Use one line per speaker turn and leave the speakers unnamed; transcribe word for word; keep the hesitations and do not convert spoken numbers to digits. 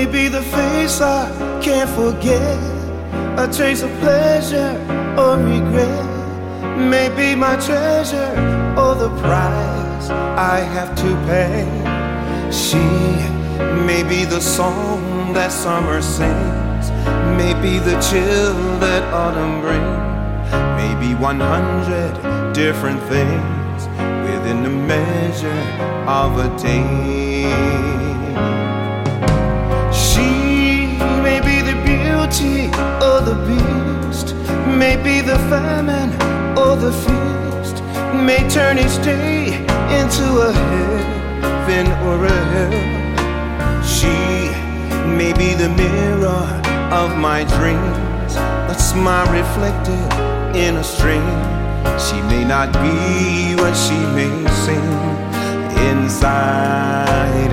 Maybe the face I can't forget, a trace of pleasure or regret. Maybe my treasure or the price I have to pay. She may be the song that summer sings, maybe the chill that autumn brings, maybe one hundred different things within the measure of a day. She may be the beauty or the beast, may be the famine or the feast, may turn each day into a heaven or a hell. She may be the mirror of my dreams, a smile reflected in a stream. She may not be what she may seem inside.